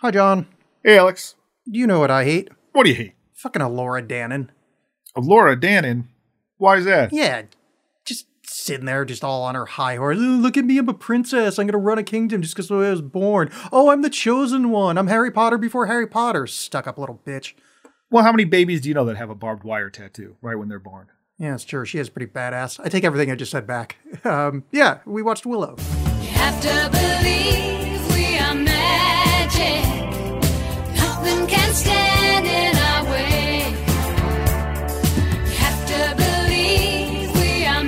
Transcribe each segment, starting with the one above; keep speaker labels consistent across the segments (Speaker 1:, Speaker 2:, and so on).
Speaker 1: Hi, John.
Speaker 2: Hey, Alex.
Speaker 1: Do you know what I hate?
Speaker 2: What do you hate?
Speaker 1: Fucking Laura Dannon.
Speaker 2: Laura Dannon? Why is that?
Speaker 1: Yeah, just sitting there, just all on her high horse. "Oh, look at me, I'm a princess. I'm going to run a kingdom just because I was born. Oh, I'm the chosen one. I'm Harry Potter before Harry Potter. Stuck up little bitch."
Speaker 2: Well, how many babies do you know that have a barbed wire tattoo right when they're born?
Speaker 1: Yeah, it's true. She is pretty badass. I take everything I just said back. Yeah, we watched Willow.
Speaker 3: You have to believe we are magic. Nothing can stand in our way. You have to believe we are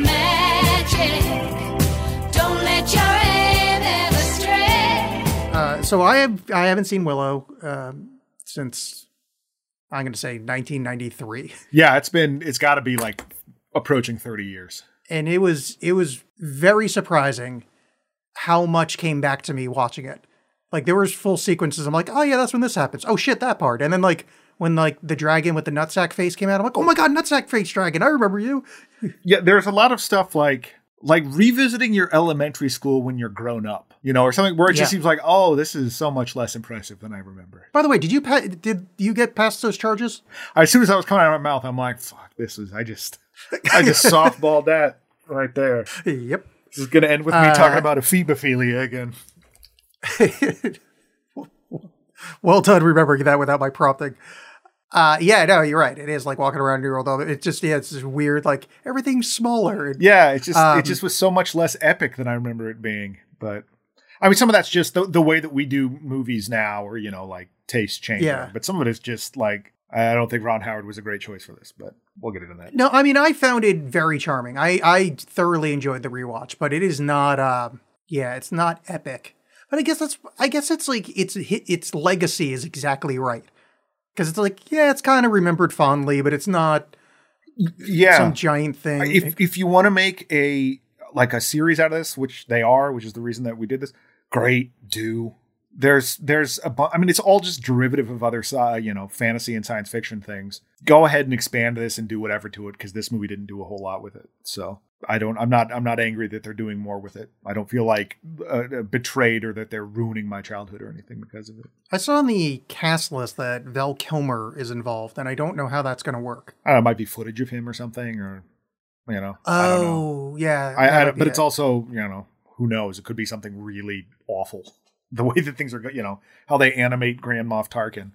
Speaker 3: magic. Don't let your aim ever stray.
Speaker 1: So I haven't seen Willow since, I'm going to say, 1993.
Speaker 2: Yeah, it's got to be like approaching 30 years.
Speaker 1: And it was very surprising how much came back to me watching it. Like, there was full sequences. I'm like, oh yeah, that's when this happens. Oh shit, that part. And then like when like the dragon with the nutsack face came out, I'm like, oh my god, nutsack face dragon, I remember you.
Speaker 2: Yeah, there's a lot of stuff like revisiting your elementary school when you're grown up, or something where it just seems like, oh, this is so much less impressive than I remember.
Speaker 1: By the way, did you get past those charges?
Speaker 2: As soon as I was coming out of my mouth, I'm like, fuck, I just softballed that right there.
Speaker 1: Yep.
Speaker 2: This is going to end with me talking about ephebophilia again.
Speaker 1: Well done remembering that without my prompting. Yeah, no, you're right. It is like walking around New World. It's just, it's just weird. Like, everything's smaller.
Speaker 2: Yeah, it just was so much less epic than I remember it being. But I mean, some of that's just the way that we do movies now, or like taste change.
Speaker 1: Yeah.
Speaker 2: But some of it is just like, I don't think Ron Howard was a great choice for this, but we'll get into that.
Speaker 1: No, I mean, I found it very charming. I thoroughly enjoyed the rewatch, but it is not. It's not epic. But I guess it's like its legacy is exactly right. Because it's like, yeah, it's kind of remembered fondly, but it's not some giant thing.
Speaker 2: If you want to make a series out of this, which they are, which is the reason that we did this, great, do. There's it's all just derivative of other fantasy and science fiction things. Go ahead and expand this and do whatever to it, because this movie didn't do a whole lot with it. So I'm not angry that they're doing more with it. I don't feel like betrayed or that they're ruining my childhood or anything because of it.
Speaker 1: I saw on the cast list that Val Kilmer is involved, and I don't know how that's going to work.
Speaker 2: I don't know, it might be footage of him or something, or I don't know.
Speaker 1: Oh, yeah.
Speaker 2: But it's also, who knows? It could be something really awful. The way that things are, how they animate Grand Moff Tarkin,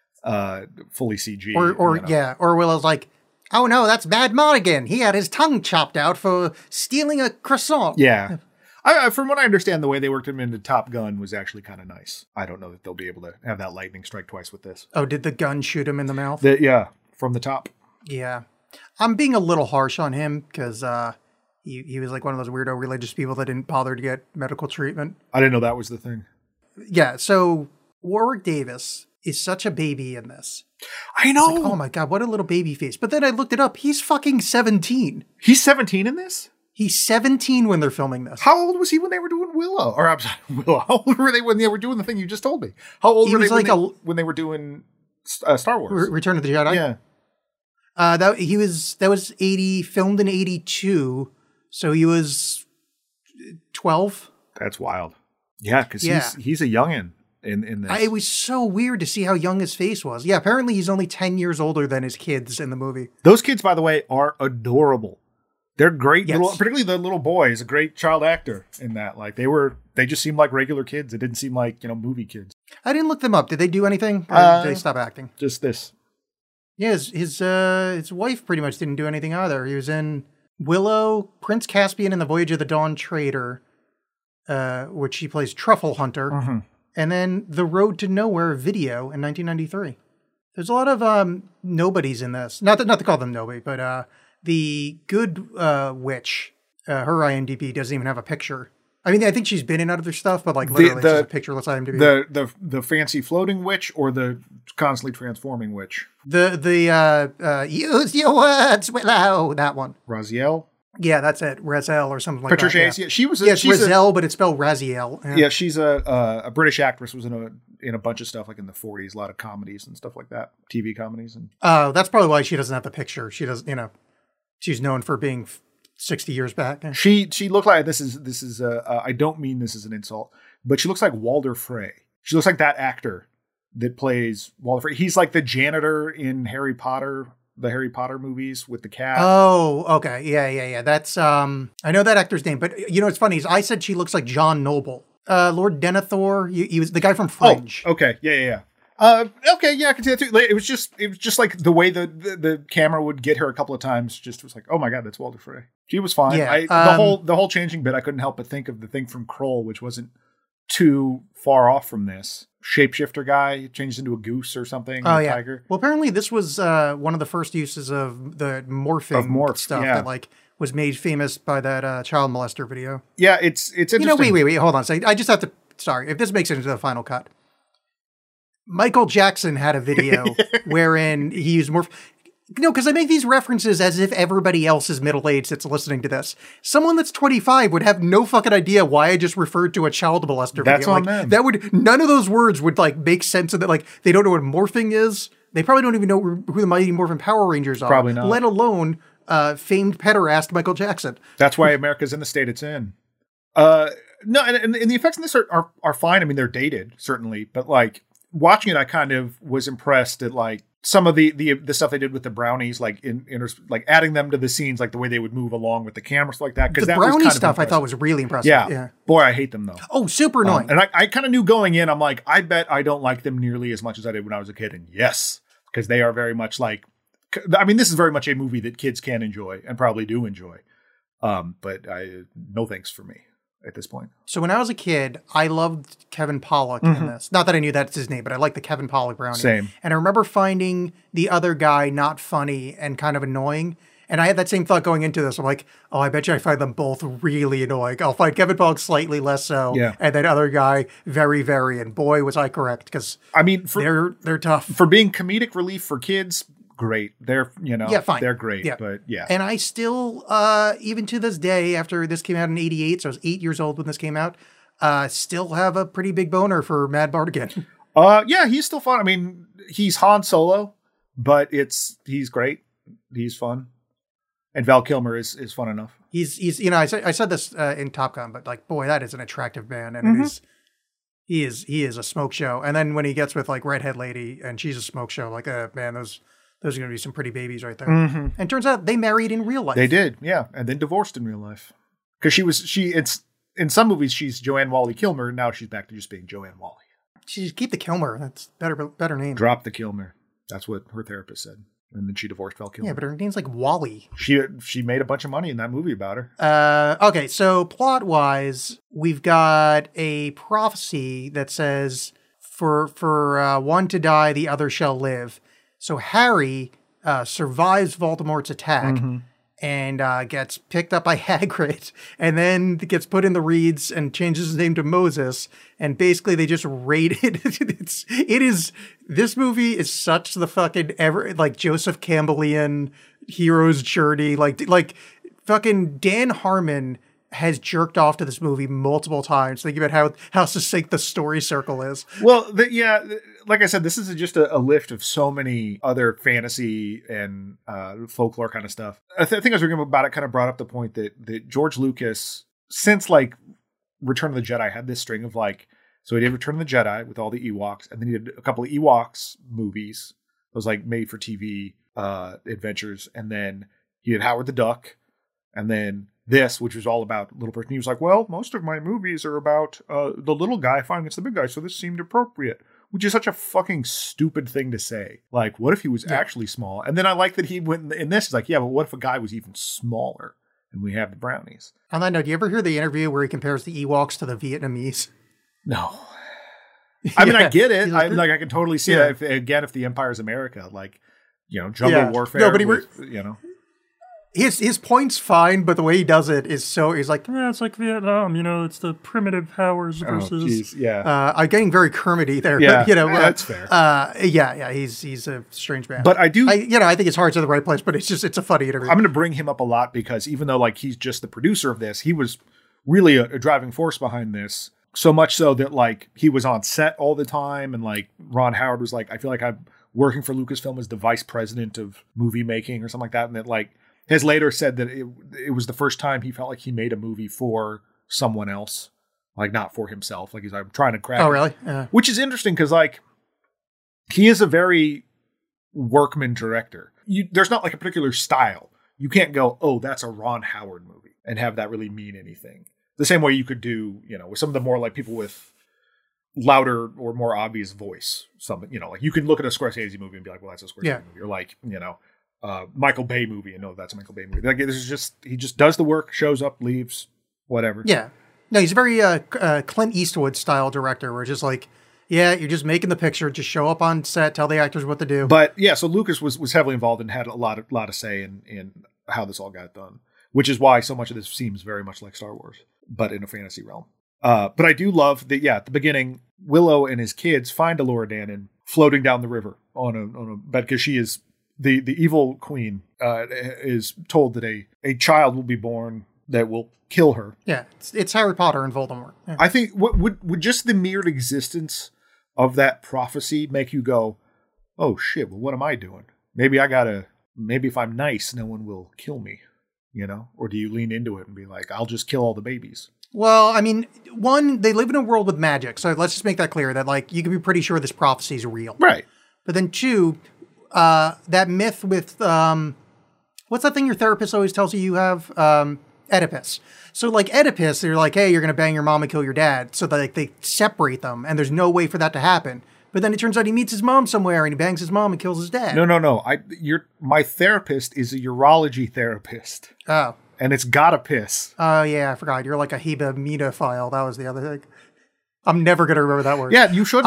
Speaker 2: fully CG.
Speaker 1: Or Willow's like, oh no, that's Mad Monaghan. He had his tongue chopped out for stealing a croissant.
Speaker 2: Yeah. From what I understand, the way they worked him into Top Gun was actually kind of nice. I don't know that they'll be able to have that lightning strike twice with this.
Speaker 1: Oh, did the gun shoot him in the mouth?
Speaker 2: From the top.
Speaker 1: Yeah. I'm being a little harsh on him because he was like one of those weirdo religious people that didn't bother to get medical treatment.
Speaker 2: I didn't know that was the thing.
Speaker 1: Yeah, so Warwick Davis is such a baby in this.
Speaker 2: I know.
Speaker 1: Like, oh my God, what a little baby face. But then I looked it up. He's fucking 17.
Speaker 2: He's 17 in this?
Speaker 1: He's 17 when they're filming this.
Speaker 2: How old was he when they were doing Willow? Or I'm sorry, Willow. How old were they when they were doing the thing you just told me? How old were they when they were doing Star Wars?
Speaker 1: Return of the Jedi?
Speaker 2: Yeah.
Speaker 1: That was 80, filmed in 82. So he was 12.
Speaker 2: That's wild. Yeah, because he's a youngin' in this.
Speaker 1: It was so weird to see how young his face was. Yeah, apparently he's only 10 years older than his kids in the movie.
Speaker 2: Those kids, by the way, are adorable. They're great.
Speaker 1: Yes.
Speaker 2: Particularly the little boy is a great child actor in that. Like they just seemed like regular kids. It didn't seem like, movie kids.
Speaker 1: I didn't look them up. Did they do anything? Or did they stop acting?
Speaker 2: Just this.
Speaker 1: Yeah, his wife pretty much didn't do anything either. He was in Willow, Prince Caspian, and the Voyage of the Dawn Treader, which he plays Truffle Hunter, and then The Road to Nowhere video in 1993. There's a lot of nobodies in this. Not to call them nobody, but the Good Witch, her IMDb doesn't even have a picture. I mean, I think she's been in other stuff, but like literally it's just a pictureless IMDb.
Speaker 2: The fancy floating witch or the constantly transforming witch?
Speaker 1: The use your words, Willow. That one.
Speaker 2: Raziel?
Speaker 1: Yeah, that's it. Raziel or something like
Speaker 2: Patricia
Speaker 1: that.
Speaker 2: Hayes. Yeah, she was.
Speaker 1: It's Raziel, but it's spelled Raziel.
Speaker 2: Yeah, she's a British actress. Was in a bunch of stuff like in the 40s, a lot of comedies and stuff like that, TV comedies. And
Speaker 1: that's probably why she doesn't have the picture. She doesn't. She's known for being 60 years back.
Speaker 2: She looked like this is I don't mean this as an insult, but she looks like Walder Frey. She looks like that actor that plays Walder Frey. He's like the janitor in Harry Potter, the Harry Potter movies with the cat.
Speaker 1: Oh, okay. Yeah. That's, I know that actor's name, but you know, what's funny is I said she looks like John Noble. Lord Denethor, he was the guy from Fringe.
Speaker 2: Oh, okay. Yeah. Okay, yeah, I can see that too. Like, it was just like the way the camera would get her a couple of times. Just was like, oh my god, that's Walder Frey. She was fine.
Speaker 1: Yeah,
Speaker 2: the whole changing bit, I couldn't help but think of the thing from Kroll, which wasn't too far off from this. Shapeshifter guy changed into a goose or something.
Speaker 1: Oh,
Speaker 2: or a
Speaker 1: yeah.
Speaker 2: tiger.
Speaker 1: Well, apparently this was one of the first uses of the morphing stuff
Speaker 2: yeah.
Speaker 1: that like was made famous by that child molester video.
Speaker 2: Yeah, it's interesting.
Speaker 1: You know, wait, hold on a second. I just have to. Sorry, if this makes it into the final cut. Michael Jackson had a video wherein he used morph. No, because I make these references as if everybody else is middle-aged that's listening to this. Someone that's 25 would have no fucking idea why I just referred to a child molester
Speaker 2: That's
Speaker 1: video.
Speaker 2: on them.
Speaker 1: That would, none of those words would like make sense of that. Like, they don't know what morphing is. They probably don't even know who the Mighty Morphin Power Rangers are.
Speaker 2: Probably not.
Speaker 1: Let alone famed pederast Michael Jackson.
Speaker 2: That's why America's in the state it's in. No, and the effects in this are fine. I mean, they're dated, certainly. But like, watching it, I kind of was impressed at like some of the stuff they did with the brownies, like like adding them to the scenes, like the way they would move along with the camera, stuff like that. Because
Speaker 1: The
Speaker 2: that was
Speaker 1: brownie
Speaker 2: kind
Speaker 1: stuff
Speaker 2: of
Speaker 1: I
Speaker 2: impressive.
Speaker 1: thought was really impressive.
Speaker 2: Yeah. Boy, I hate them though.
Speaker 1: Oh, super annoying.
Speaker 2: And I kind of knew going in, I'm like, I bet I don't like them nearly as much as I did when I was a kid. And yes, because they are very much like, I mean, this is very much a movie that kids can enjoy and probably do enjoy. But no thanks for me at this point.
Speaker 1: So when I was a kid, I loved Kevin Pollak in this. Not that I knew that's his name, but I liked the Kevin Pollak brownie.
Speaker 2: Same.
Speaker 1: And I remember finding the other guy not funny and kind of annoying. And I had that same thought going into this. I'm like, oh, I bet you I find them both really annoying. I'll find Kevin Pollak slightly less so.
Speaker 2: Yeah.
Speaker 1: And then other guy very, very. And boy, was I correct, because
Speaker 2: I mean,
Speaker 1: they're tough.
Speaker 2: for being comedic relief for kids, great. They're,
Speaker 1: fine.
Speaker 2: they're great.
Speaker 1: Yeah.
Speaker 2: But yeah.
Speaker 1: And I still, even to this day, after this came out in 88, so I was 8 years old when this came out, still have a pretty big boner for Mad Bardigan.
Speaker 2: Yeah, he's still fun. I mean, he's Han Solo, but he's great. He's fun. And Val Kilmer is fun enough.
Speaker 1: He's I said this in Top Gun, but like, boy, that is an attractive man. And he is a smoke show. And then when he gets with like Redhead Lady and she's a smoke show, like, man, those are going to be some pretty babies right there. And turns out they married in real life.
Speaker 2: They did, yeah. And then divorced in real life. Because it's in some movies, she's Joanne Wally Kilmer. And now she's back to just being Joanne Wally.
Speaker 1: She just keep the Kilmer. That's better name.
Speaker 2: Drop the Kilmer. That's what her therapist said. And then she divorced Val Kilmer.
Speaker 1: Yeah, but her name's like Wally.
Speaker 2: She made a bunch of money in that movie about her.
Speaker 1: Okay, so plot-wise, we've got a prophecy that says, for one to die, the other shall live. So Harry survives Voldemort's attack and gets picked up by Hagrid, and then gets put in the reeds and changes his name to Moses. And basically, they just raided. This movie is such the fucking Joseph Campbellian hero's journey. Like fucking Dan Harmon has jerked off to this movie multiple times, thinking about how succinct the story circle is.
Speaker 2: Well, like I said, this is just a lift of so many other fantasy and folklore kind of stuff. I think I was reading about it, kind of brought up the point that George Lucas, since like Return of the Jedi, had this string of like, so he did Return of the Jedi with all the Ewoks, and then he did a couple of Ewoks movies. It was like made for TV adventures, and then he did Howard the Duck, and then this, which was all about little person. He was like, well, most of my movies are about the little guy fighting against the big guy, so this seemed appropriate. Which is such a fucking stupid thing to say. Like, what if he was actually small? And then I like that he went in this. He's like, yeah, but what if a guy was even smaller? And we have the brownies.
Speaker 1: On that note, do you ever hear the interview where he compares the Ewoks to the Vietnamese?
Speaker 2: No. I mean, I get it.
Speaker 1: Like,
Speaker 2: I can totally see that. If the Empire's America, like, jungle warfare.
Speaker 1: No, but His point's fine, but the way he does it is so, he's like, it's like Vietnam, it's the primitive powers versus. I'm getting very Kermity there.
Speaker 2: Yeah,
Speaker 1: but,
Speaker 2: that's fair.
Speaker 1: He's a strange man.
Speaker 2: But I do,
Speaker 1: I think his heart's in the right place, but it's a funny interview.
Speaker 2: I'm going to bring him up a lot because even though like he's just the producer of this, he was really a driving force behind this. So much so that like he was on set all the time, and like Ron Howard was like, I feel like I'm working for Lucasfilm as the vice president of movie making or something like that, and that like. Has later said that it was the first time he felt like he made a movie for someone else, like not for himself. Like I'm trying to crack.
Speaker 1: Oh, really?
Speaker 2: Which is interesting because like he is a very workman director. There's not like a particular style. You can't go, oh, that's a Ron Howard movie and have that really mean anything. The same way you could do, with some of the more like people with louder or more obvious voice. Something, like you can look at a Scorsese movie and be like, well, that's a Scorsese movie. Or like, Michael Bay movie and no, that's a Michael Bay movie. Like he just does the work, shows up, leaves, whatever.
Speaker 1: Yeah. No, he's a very Clint Eastwood style director where it's just like, yeah, you're just making the picture, just show up on set, tell the actors what to do.
Speaker 2: But yeah, so Lucas was heavily involved and had a lot of say in how this all got done, which is why so much of this seems very much like Star Wars, but in a fantasy realm. But I do love that, at the beginning, Willow and his kids find Elora Danan floating down the river on a bed because she is the evil queen is told that a child will be born that will kill her.
Speaker 1: Yeah, it's Harry Potter and Voldemort. Yeah.
Speaker 2: I think would just the mere existence of that prophecy make you go, oh shit, well, what am I doing? Maybe if I'm nice, no one will kill me, Or do you lean into it and be like, I'll just kill all the babies?
Speaker 1: Well, I mean, one, they live in a world with magic, so let's just make that clear that, like, you can be pretty sure this prophecy is real.
Speaker 2: Right.
Speaker 1: But then two, that myth with, what's that thing your therapist always tells you have? Oedipus. So, like, Oedipus, they're like, hey, you're going to bang your mom and kill your dad. So, they separate them, and there's no way for that to happen. But then it turns out he meets his mom somewhere, and he bangs his mom and kills his dad.
Speaker 2: No. My therapist is a urology therapist.
Speaker 1: Oh.
Speaker 2: And it's gotta piss.
Speaker 1: Oh, yeah, I forgot. You're like a Heba Meta file. That was the other thing. I'm never going to remember that word.
Speaker 2: Yeah, you shouldn't.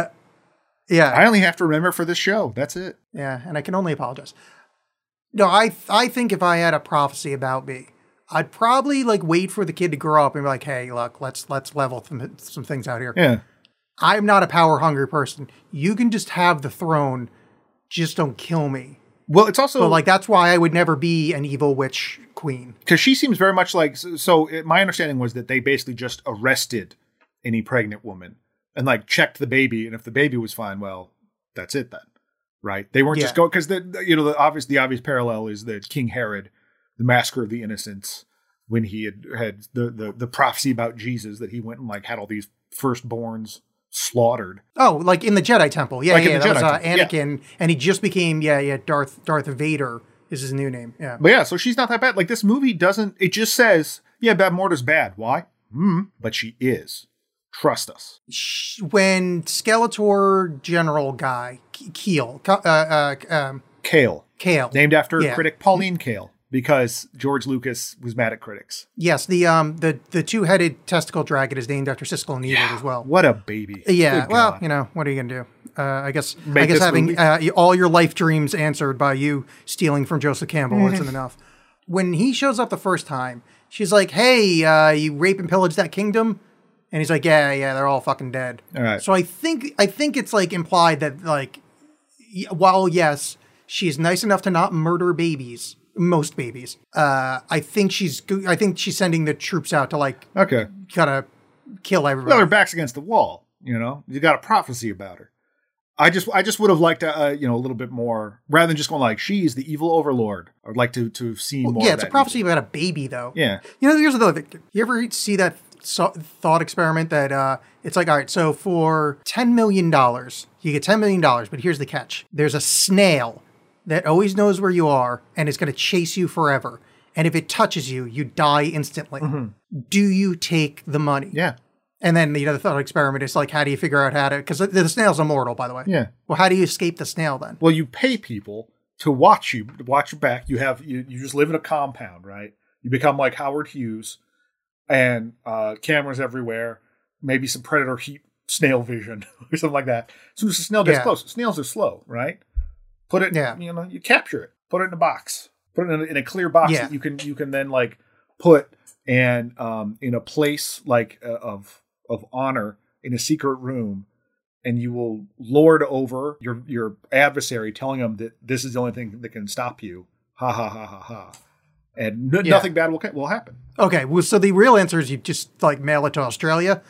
Speaker 1: Yeah.
Speaker 2: I only have to remember for this show. That's it.
Speaker 1: Yeah, and I can only apologize. No, I think if I had a prophecy about me, I'd probably like wait for the kid to grow up and be like, hey, look, let's level some things out here.
Speaker 2: Yeah.
Speaker 1: I'm not a power-hungry person. You can just have the throne. Just don't kill me.
Speaker 2: Well, it's also...
Speaker 1: But, like, that's why I would never be an evil witch queen.
Speaker 2: Because she seems very much like... my understanding was that they basically just arrested any pregnant woman and, like, checked the baby. And if the baby was fine, well, that's it then. Right? They weren't just going... Because, the obvious parallel is that King Herod, the Massacre of the Innocents, when he had the prophecy about Jesus, that he went and, like, had all these firstborns slaughtered.
Speaker 1: Oh, like in the Jedi Temple. Yeah,
Speaker 2: like
Speaker 1: that was
Speaker 2: Temple.
Speaker 1: Anakin, and he just became, Darth Vader is his new name. Yeah.
Speaker 2: But yeah, so she's not that bad. Like, this movie doesn't, it just says, Bad Morta's bad. Why? But she is. Trust us.
Speaker 1: When Skeletor General guy, Kale.
Speaker 2: Named after critic Pauline Kael. Because George Lucas was mad at critics.
Speaker 1: Yes, the two-headed testicle dragon is named after Siskel and Ebert as well.
Speaker 2: What a baby!
Speaker 1: Yeah, well, what are you gonna do? I guess having all your life dreams answered by you stealing from Joseph Campbell isn't enough. When he shows up the first time, she's like, "Hey, you rape and pillage that kingdom," and he's like, "Yeah, they're all fucking dead."
Speaker 2: All right.
Speaker 1: So I think it's like implied that like, while yes, she's nice enough to not murder babies. Most babies. I think she's sending the troops out to like kind of kill everybody.
Speaker 2: Well, her back's against the wall. You got a prophecy about her. I just would have liked a little bit more rather than just going like she's the evil overlord. I would like to have seen more.
Speaker 1: Yeah,
Speaker 2: of
Speaker 1: it's
Speaker 2: that
Speaker 1: a prophecy about a baby though.
Speaker 2: Yeah.
Speaker 1: Here's the other thing. You ever see that thought experiment that it's like, all right, so for $10 million, you get $10 million, but here's the catch. There's a snail that always knows where you are and is going to chase you forever. And if it touches you, you die instantly. Mm-hmm. Do you take the money?
Speaker 2: Yeah.
Speaker 1: And then the thought experiment is like, how do you figure out how to... Because the snail's immortal, by the way.
Speaker 2: Yeah.
Speaker 1: Well, how do you escape the snail then?
Speaker 2: Well, you pay people to watch your back. You just live in a compound, right? You become like Howard Hughes and cameras everywhere, maybe some predator heat snail vision or something like that. As soon as the snail gets close, snails are slow, right? Put it, you capture it, put it in a box, put it in a clear box that you can then like put and in a place like of honor in a secret room, and you will lord over your adversary, telling them that this is the only thing that can stop you. Ha ha ha ha ha, and nothing bad will happen.
Speaker 1: Okay, well, so the real answer is you just like mail it to Australia.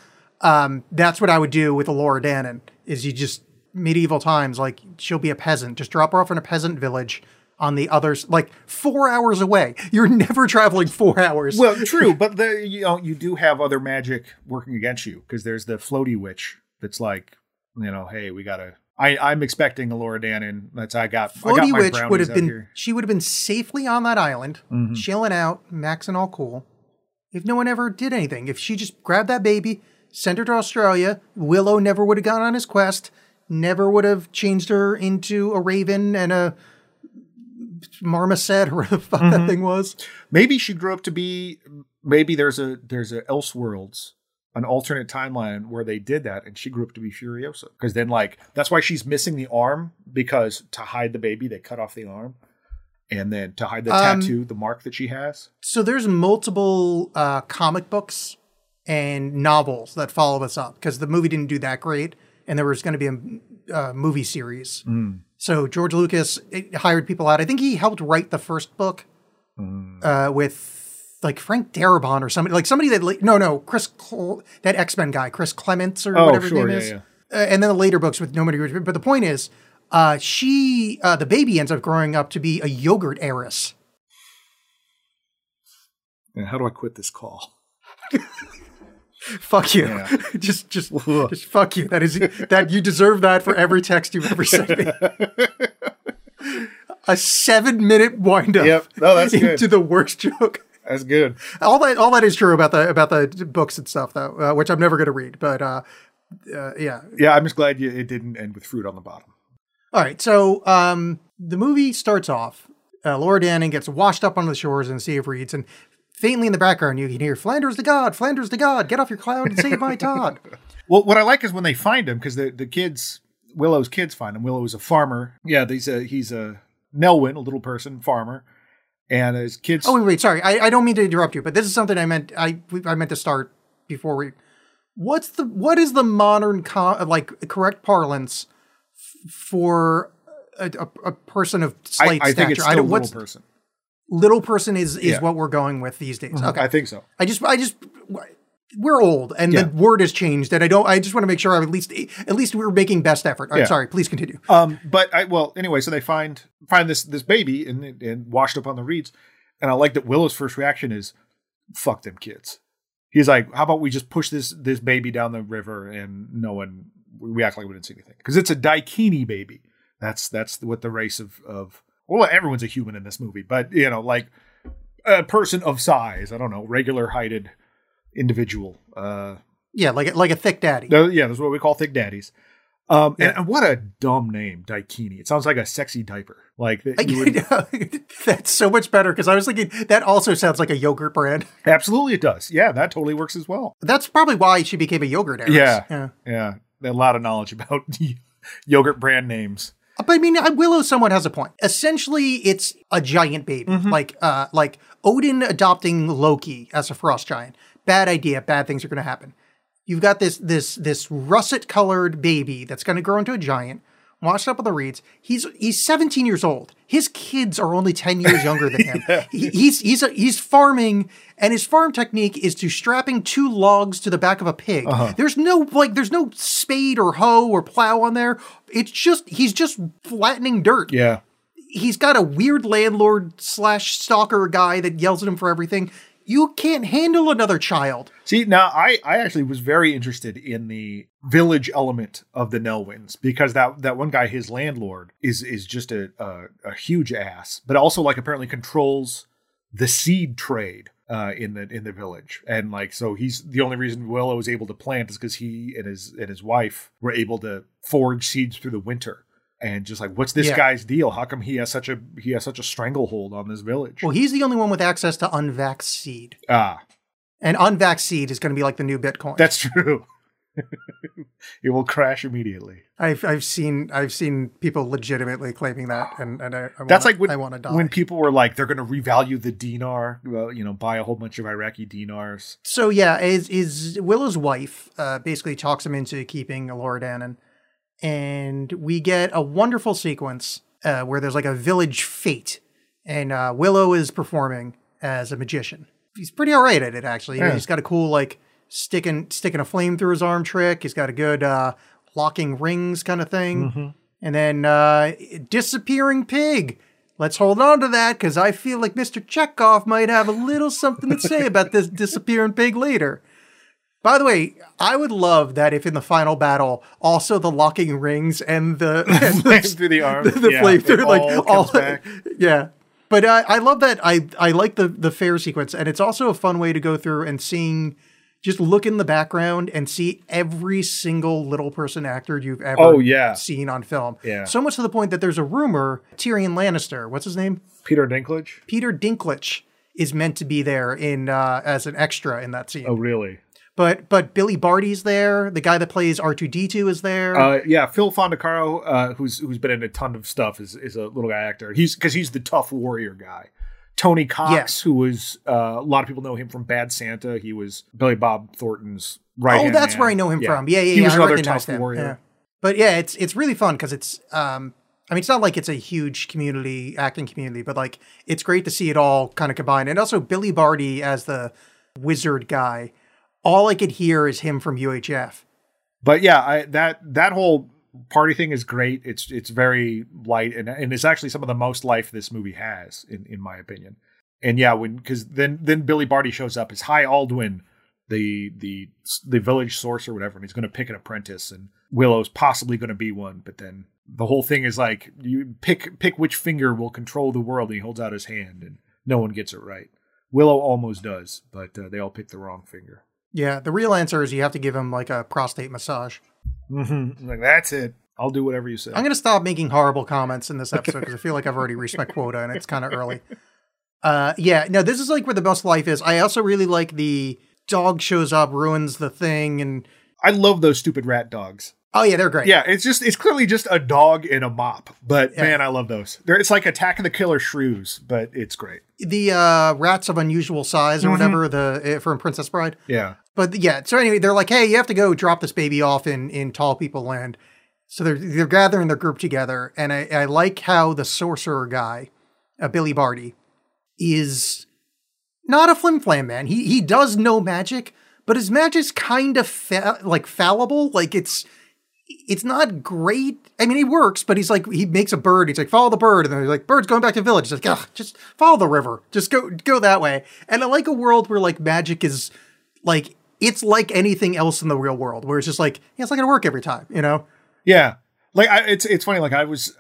Speaker 1: That's what I would do with Elora Danan. Is you just medieval times, like she'll be a peasant. Just drop her off in a peasant village on the others, like 4 hours away. You're never traveling 4 hours.
Speaker 2: Well, true, but you do have other magic working against you because there's the floaty witch that's like, hey, we gotta. I'm expecting a Laura Dannon. I got
Speaker 1: Floaty
Speaker 2: my
Speaker 1: Witch
Speaker 2: brownies
Speaker 1: would have
Speaker 2: out
Speaker 1: been,
Speaker 2: here.
Speaker 1: she would have been safely on that island,
Speaker 2: Mm-hmm.
Speaker 1: chilling out, maxing all cool. If no one ever did anything, if she just grabbed that baby, sent her to Australia, Willow never would have gone on his quest, never would have changed her into a raven and a marmoset or whatever the fuck that thing was.
Speaker 2: Maybe she grew up to be. Maybe there's a Elseworlds, an alternate timeline where they did that, and she grew up to be Furiosa. Because then, like, that's why she's missing the arm, because to hide the baby, they cut off the arm, and then to hide the tattoo, the mark that she has.
Speaker 1: So there's multiple comic books and novels that follow this up, because the movie didn't do that great, and there was going to be a movie series. So George Lucas hired people out. I think he helped write the first book with like Frank Darabont or somebody, like somebody that that X-Men guy, Chris Clements or whatever his name is. And then the later books with nobody. But the point is, the baby ends up growing up to be a yogurt heiress.
Speaker 2: And how do I quit this call?
Speaker 1: Fuck you.
Speaker 2: Yeah.
Speaker 1: just fuck you. That you deserve that for every text you've ever sent me. A 7-minute wind up.
Speaker 2: Yep. No, that's
Speaker 1: into
Speaker 2: good.
Speaker 1: the worst joke.
Speaker 2: That's good.
Speaker 1: All that is true about the books and stuff, though, which I'm never going to read. But yeah.
Speaker 2: Yeah, I'm just glad it didn't end with fruit on the bottom.
Speaker 1: All right. So the movie starts off. Laura Danning gets washed up on the shores in the Sea of Reeds, and faintly in the background you can hear "Flanders the God, Flanders the God, get off your cloud and save my Todd."
Speaker 2: Well, what I like is when they find him, because the kids, Willow's kids find him. Willow is a farmer. Yeah, he's a Nelwyn, a little person, farmer. And his kids.
Speaker 1: Oh, wait, sorry. I don't mean to interrupt you, but this is something I meant to start before we. What is the modern correct parlance for a person of slight
Speaker 2: I
Speaker 1: stature?
Speaker 2: think it's still little person.
Speaker 1: Little person is what we're going with these days. Okay,
Speaker 2: I think so.
Speaker 1: I just we're old and the word has changed, and I just want to make sure at least we're making best effort. I'm sorry, please continue.
Speaker 2: Anyway, so they find this baby and washed up on the reeds, and I like that Willow's first reaction is, "Fuck them kids." He's like, "How about we just push this baby down the river and we act like we didn't see anything?" Because it's a Daikini baby. That's what the race of well, everyone's a human in this movie, but like a person of size. I don't know, regular heighted individual.
Speaker 1: Like a thick daddy.
Speaker 2: That's what we call thick daddies. And what a dumb name, Daikini. It sounds like a sexy diaper. Like
Speaker 1: that's so much better, because I was thinking that also sounds like a yogurt brand.
Speaker 2: Absolutely, it does. Yeah, that totally works as well.
Speaker 1: That's probably why she became a yogurt heiress.
Speaker 2: Yeah. A lot of knowledge about yogurt brand names.
Speaker 1: But I mean, Willow somewhat has a point. Essentially, it's a giant baby, like Odin adopting Loki as a frost giant. Bad idea. Bad things are going to happen. You've got this russet-colored baby that's going to grow into a giant, washed up on the reeds. He's 17 years old. His kids are only 10 years younger than him. He's farming, and his farm technique is to strapping 2 logs to the back of a pig. There's no spade or hoe or plow on there. He's just flattening dirt.
Speaker 2: Yeah.
Speaker 1: He's got a weird landlord / stalker guy that yells at him for everything. You can't handle another child.
Speaker 2: See, now I actually was very interested in the village element of the Nelwyns, because that one guy, his landlord, is just a huge ass, but also like apparently controls the seed trade in the village, and like so he's the only reason Willow is able to plant is because he and his wife were able to forage seeds through the winter. And just like, what's this guy's deal? How come he has such a stranglehold on this village?
Speaker 1: Well, he's the only one with access to unvaxxed seed. And unvaxxed seed is going to be like the new Bitcoin.
Speaker 2: That's true. It will crash immediately.
Speaker 1: I've seen people legitimately claiming that, and
Speaker 2: that's like
Speaker 1: I want to die.
Speaker 2: When people were like, they're going to revalue the dinar, buy a whole bunch of Iraqi dinars.
Speaker 1: So yeah, is Willow's wife basically talks him into keeping Laura Dannon. And we get a wonderful sequence where there's like a village fete, and Willow is performing as a magician. He's pretty all right at it, actually.
Speaker 2: Yeah.
Speaker 1: He's got a cool like sticking a flame through his arm trick. He's got a good locking rings kind of thing. And then disappearing pig. Let's hold on to that, because I feel like Mr. Chekhov might have a little something to say about this disappearing pig later. By the way, I would love that if in the final battle, also the locking rings and the
Speaker 2: Flames through the arm.
Speaker 1: the
Speaker 2: Yeah,
Speaker 1: flame
Speaker 2: it
Speaker 1: through like
Speaker 2: all comes back.
Speaker 1: yeah. But I love that. I like the fair sequence, and it's also a fun way to go through and just look in the background and see every single little person actor you've ever seen on film.
Speaker 2: Yeah.
Speaker 1: So much to the point that there's a rumor Tyrion Lannister, what's his name?
Speaker 2: Peter Dinklage.
Speaker 1: Peter Dinklage is meant to be there in as an extra in that scene.
Speaker 2: Oh, really?
Speaker 1: But Billy Barty's there. The guy that plays R2-D2 is there.
Speaker 2: Yeah, Phil Fondacaro, who's been in a ton of stuff, is a little guy actor. He's the tough warrior guy. Tony Cox, who was a lot of people know him from Bad Santa. He was Billy Bob Thornton's right hand.
Speaker 1: Oh, that's
Speaker 2: man.
Speaker 1: where I know him from. Yeah.
Speaker 2: He was
Speaker 1: I
Speaker 2: another
Speaker 1: recognize
Speaker 2: tough
Speaker 1: him.
Speaker 2: warrior.
Speaker 1: Yeah. But yeah, it's really fun because it's I mean, it's not like it's a huge acting community, but like it's great to see it all kind of combined. And also Billy Barty as the wizard guy. All I could hear is him from UHF.
Speaker 2: But yeah, that whole party thing is great. It's very light and it's actually some of the most life this movie has, in my opinion. And yeah, because then Billy Barty shows up as High Aldwin, the village source or whatever, and he's going to pick an apprentice, and Willow's possibly going to be one. But then the whole thing is like, you pick which finger will control the world, and he holds out his hand, and no one gets it right. Willow almost does, but they all pick the wrong finger.
Speaker 1: Yeah, the real answer is you have to give him like a prostate massage.
Speaker 2: Mm-hmm. Like, that's it. I'll do whatever you say.
Speaker 1: I'm going to stop making horrible comments in this episode because I feel like I've already reached my quota and it's kind of early. Yeah, no, this is like where the most life is. I also really like the dog shows up, ruins the thing, and
Speaker 2: I love those stupid rat dogs.
Speaker 1: Oh yeah, they're great.
Speaker 2: Yeah, it's clearly just a dog in a mop, but man, I love those. It's like Attack of the Killer Shrews, but it's great.
Speaker 1: The rats of unusual size or whatever from Princess Bride.
Speaker 2: Yeah,
Speaker 1: but yeah. So anyway, they're like, hey, you have to go drop this baby off in Tall People Land. So they're gathering their group together, and I like how the sorcerer guy, Billy Barty, is not a flim-flam man. He does know magic, but his magic's kind of fallible. Like it's not great. I mean, he works, but he's like, he makes a bird. He's like, follow the bird. And then he's like, bird's going back to the village. He's like, just follow the river. Just go that way. And I like a world where like magic is like, it's like anything else in the real world where it's just like, yeah, it's not going to work every time, you know?
Speaker 2: Yeah. Like it's funny. Like I was,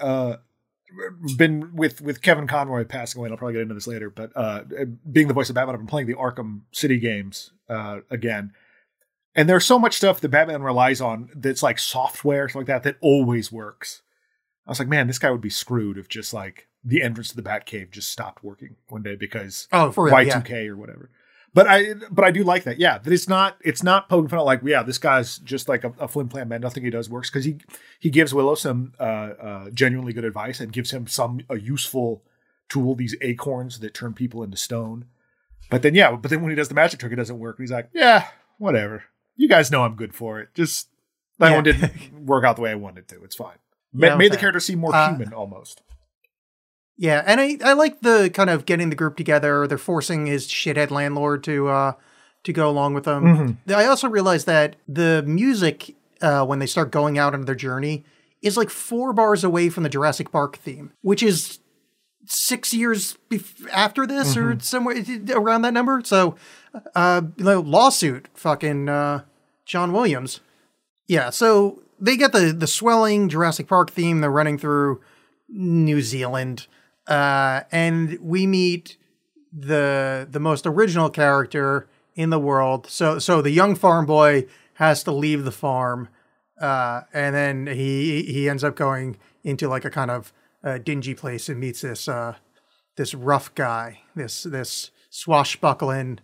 Speaker 2: been with Kevin Conroy passing away, and I'll probably get into this later, but being the voice of Batman, I've been playing the Arkham City games again. And there's so much stuff that Batman relies on that's like software, stuff like that always works. I was like, man, this guy would be screwed if just like the entrance to the Batcave just stopped working one day because
Speaker 1: for real,
Speaker 2: Y2K or whatever. But I do like that. Yeah, that it's not poking fun at like, yeah, this guy's just like a flim-flam man. Nothing he does works, because he gives Willow some genuinely good advice and gives him a useful tool, these acorns that turn people into stone. But then when he does the magic trick, it doesn't work. And he's like, yeah, whatever. You guys know I'm good for it. Just that one didn't work out the way I wanted it to. It's fine. Made the character seem more human almost.
Speaker 1: Yeah, and I like the kind of getting the group together. They're forcing his shithead landlord to go along with them. Mm-hmm. I also realized that the music, when they start going out on their journey, is like 4 bars away from the Jurassic Park theme, which is 6 years after this or somewhere around that number. So, lawsuit, fucking John Williams. Yeah, so they get the swelling Jurassic Park theme. They're running through New Zealand. And we meet the most original character in the world. So the young farm boy has to leave the farm, and then he ends up going into like a kind of dingy place and meets this rough guy, this swashbuckling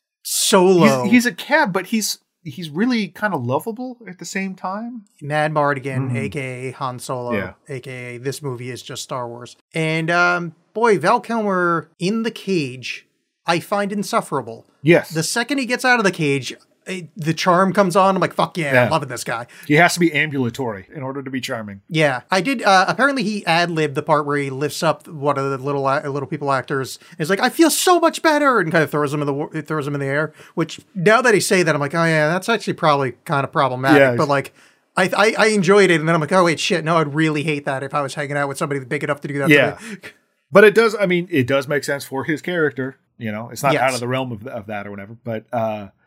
Speaker 1: Solo.
Speaker 2: He's a cab, but he's really kind of lovable at the same time.
Speaker 1: Mad Mardigan, aka Han Solo, aka this movie is just Star Wars. And boy, Val Kilmer in the cage, I find insufferable.
Speaker 2: Yes.
Speaker 1: The second he gets out of the cage, the charm comes on. I'm like, fuck yeah, I'm loving this guy.
Speaker 2: He has to be ambulatory in order to be charming.
Speaker 1: Yeah, I did. Apparently, he ad-libbed the part where he lifts up one of the little people actors. And he's like, "I feel so much better," and kind of throws him in the air. Which now that I say that, I'm like, oh yeah, that's actually probably kind of problematic. Yeah, but like, I enjoyed it, and then I'm like, oh wait, shit, no, I'd really hate that if I was hanging out with somebody big enough to do that.
Speaker 2: Yeah, but it does. I mean, it does make sense for his character. You know, it's not out of the realm of that or whatever. But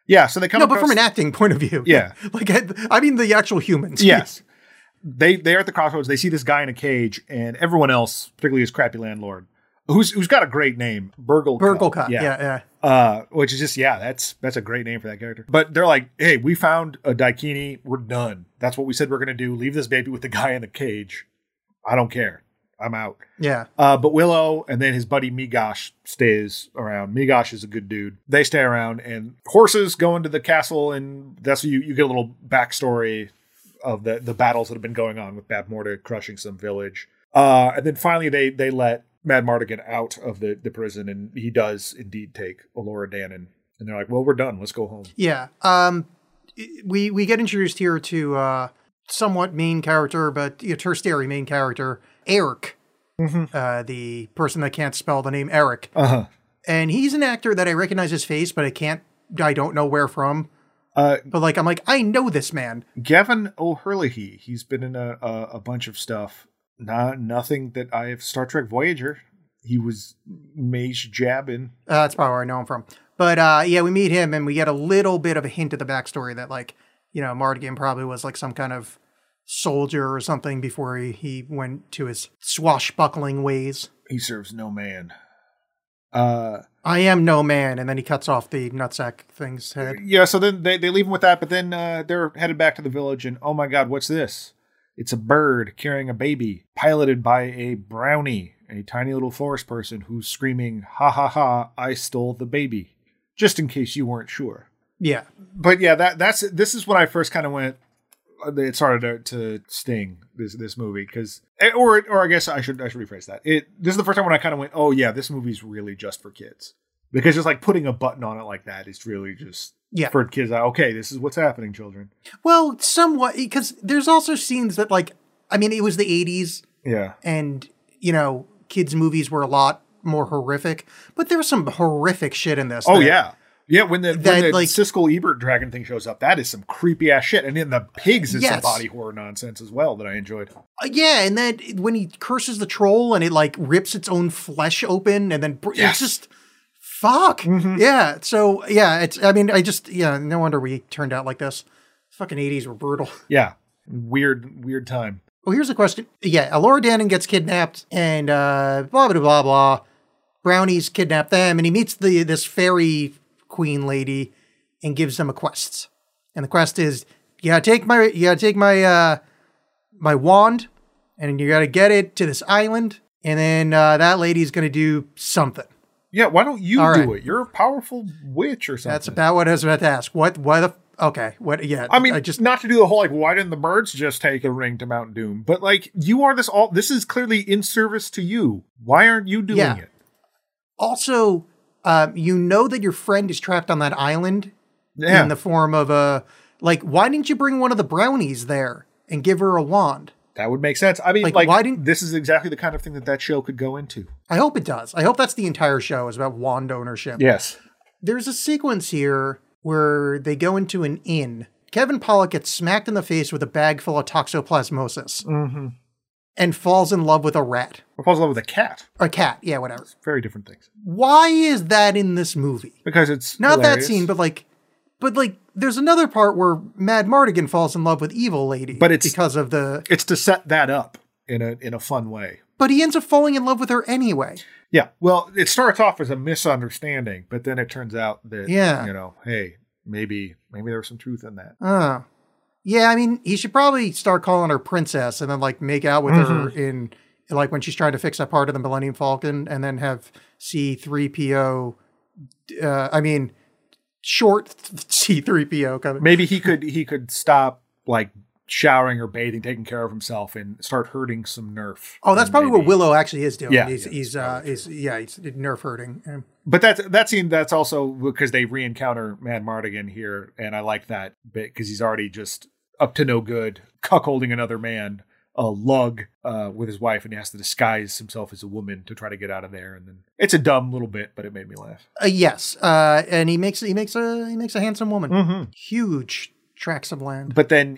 Speaker 2: Yeah, so they come
Speaker 1: No, but
Speaker 2: across-
Speaker 1: from an acting point of view.
Speaker 2: Yeah.
Speaker 1: Like, I mean the actual humans.
Speaker 2: Yes. They're at the crossroads. They see this guy in a cage, and everyone else, particularly his crappy landlord, who's got a great name,
Speaker 1: Burgle-Cut. Yeah.
Speaker 2: Which is just, that's a great name for that character. But they're like, hey, we found a Daikini. We're done. That's what we said we're going to do. Leave this baby with the guy in the cage. I don't care. I'm out.
Speaker 1: Yeah.
Speaker 2: But Willow and then his buddy Migosh stays around. Migosh is a good dude. They stay around, and horses go into the castle, and that's where you get a little backstory of the battles that have been going on with Bab Morda crushing some village. And then finally they let Madmartigan out of the prison, and he does indeed take Elora Danan. And they're like, well, we're done. Let's go home.
Speaker 1: Yeah. We get introduced here to somewhat main character, but tertiary main character, Eric. The person that can't spell the name Eric. And he's an actor that I recognize his face, but I don't know where from. But like, I'm like, I know this man.
Speaker 2: Gavin O'Herlihy. He's been in a bunch of stuff. Nothing that I have. Star Trek Voyager. He was Mage Jabin.
Speaker 1: That's probably where I know him from. But yeah, we meet him and we get a little bit of a hint of the backstory that like, Mardigan probably was like some kind of soldier or something before he went to his swashbuckling ways.
Speaker 2: He serves no man.
Speaker 1: I am no man, and then he cuts off the nutsack thing's head.
Speaker 2: Yeah, so then they leave him with that, but then they're headed back to the village, and oh my god, what's this? It's a bird carrying a baby, piloted by a brownie, a tiny little forest person who's screaming, ha ha ha, I stole the baby. Just in case you weren't sure.
Speaker 1: Yeah.
Speaker 2: But yeah, this is when I first kind of went, it started to sting this movie, because or I guess I should rephrase that. This is the first time when I kind of went, oh yeah, this movie's really just for kids, because just like putting a button on it like that is really just for kids. Okay, this is what's happening, children.
Speaker 1: Well, somewhat, because there's also scenes that like, I mean, it was the 80s.
Speaker 2: Yeah,
Speaker 1: and kids movies were a lot more horrific, but there was some horrific shit in this.
Speaker 2: Oh yeah. Yeah, when the
Speaker 1: like,
Speaker 2: Siskel Ebert dragon thing shows up, that is some creepy ass shit. And then the pigs is some body horror nonsense as well that I enjoyed.
Speaker 1: Yeah, and then when he curses the troll and it like rips its own flesh open, and then it's just fuck. Mm-hmm. Yeah, so yeah, no wonder we turned out like this. Fucking 80s were brutal.
Speaker 2: Yeah, weird time.
Speaker 1: Well, here's the question. Yeah, Elora Danan gets kidnapped, and blah blah blah blah. Brownies kidnap them, and he meets this fairy queen lady and gives them a quest. And the quest is, you gotta take my wand, and you gotta get it to this island, and then that lady's gonna do something.
Speaker 2: Yeah, why don't you do it? You're a powerful witch or something.
Speaker 1: That's about what I was about to ask. Yeah.
Speaker 2: I mean, just not to do the whole, like, why didn't the birds just take a ring to Mount Doom? But, like, this is clearly in service to you. Why aren't you doing it?
Speaker 1: Also, you know that your friend is trapped on that island in the form of why didn't you bring one of the brownies there and give her a wand?
Speaker 2: That would make sense. I mean, this is exactly the kind of thing that show could go into.
Speaker 1: I hope it does. I hope that's the entire show is about wand ownership.
Speaker 2: Yes.
Speaker 1: There's a sequence here where they go into an inn. Kevin Pollak gets smacked in the face with a bag full of toxoplasmosis and falls in love with a rat.
Speaker 2: Or falls in love with a cat.
Speaker 1: Or a cat, yeah, whatever.
Speaker 2: It's very different things.
Speaker 1: Why is that in this movie?
Speaker 2: Because it's
Speaker 1: not
Speaker 2: hilarious.
Speaker 1: That scene, but there's another part where Madmartigan falls in love with Evil Lady.
Speaker 2: But it's
Speaker 1: because of
Speaker 2: it's to set that up in a fun way.
Speaker 1: But he ends up falling in love with her anyway.
Speaker 2: Yeah. Well, it starts off as a misunderstanding, but then it turns out that hey, maybe there was some truth in that.
Speaker 1: Oh. Yeah, I mean, he should probably start calling her princess and then like make out with her in like when she's trying to fix that part of the Millennium Falcon, and then have C-3PO short C-3PO coming.
Speaker 2: Maybe he could stop like showering or bathing, taking care of himself, and start herding some Nerf.
Speaker 1: Oh, that's probably what Willow actually is doing.
Speaker 2: Yeah,
Speaker 1: he's Nerf herding.
Speaker 2: But that scene, that's also because they re-encounter Madmartigan here, and I like that bit because he's already just up to no good, cuckolding another man, a lug with his wife, and he has to disguise himself as a woman to try to get out of there. And then it's a dumb little bit, but it made me laugh.
Speaker 1: Yes, and he makes a handsome woman, huge tracts of land.
Speaker 2: But then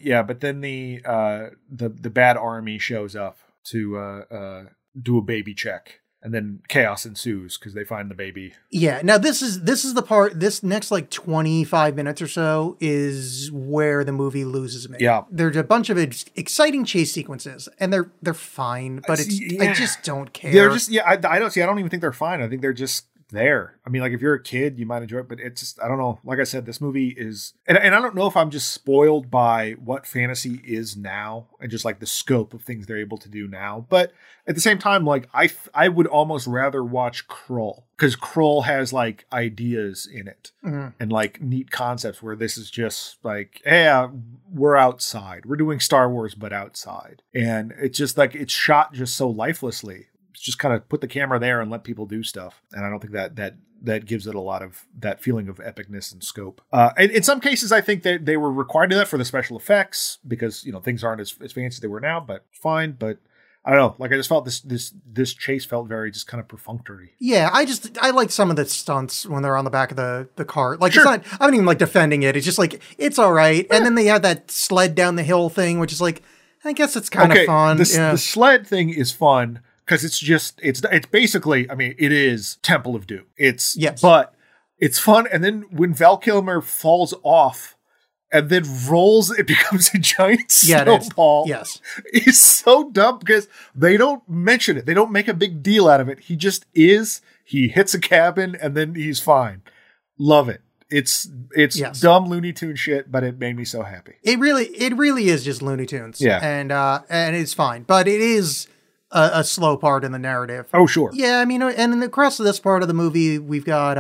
Speaker 2: the bad army shows up to do a baby check, And then chaos ensues because they find the baby.
Speaker 1: Yeah. Now this is the part. This next like 25 minutes or so is where the movie loses me.
Speaker 2: Yeah.
Speaker 1: There's a bunch of exciting chase sequences, and they're fine, but I just don't care.
Speaker 2: They're just I don't even think they're fine. I think they're just there. I mean, like if you're a kid, you might enjoy it, but it's just, I don't know. Like I said, this movie is, and I don't know if I'm just spoiled by what fantasy is now and just like the scope of things they're able to do now. But at the same time, like I would almost rather watch Krull, because Krull has like ideas in it and like neat concepts, where this is just like, hey, we're outside. We're doing Star Wars, but outside. And it's just like, it's shot just so lifelessly. Just kind of put the camera there and let people do stuff. And I don't think that gives it a lot of that feeling of epicness and scope. In some cases, I think that they were required to do that for the special effects, because, you know, things aren't as fancy as they were now, but fine. But I don't know. Like, I just felt this chase felt very just kind of perfunctory.
Speaker 1: Yeah, I like some of the stunts when they're on the back of the car. Like,
Speaker 2: Sure.
Speaker 1: it's not, I'm not even like defending it. It's just like, it's all right. And then they have that sled down the hill thing, which is like, I guess it's kind of fun.
Speaker 2: The sled thing is fun. Because it's basically, I mean, it is Temple of Doom. But it's fun. And then when Val Kilmer falls off and then rolls, it becomes a giant snowball.
Speaker 1: Yes.
Speaker 2: It's so dumb because they don't mention it. They don't make a big deal out of it. He just is. He hits a cabin and then he's fine. Love it. It's dumb Looney Tune shit, but it made me so happy.
Speaker 1: It really is just Looney Tunes.
Speaker 2: Yeah.
Speaker 1: And it's fine. But it is a slow part in the narrative.
Speaker 2: Oh, sure.
Speaker 1: Yeah, I mean, and in the rest of this part of the movie, we've got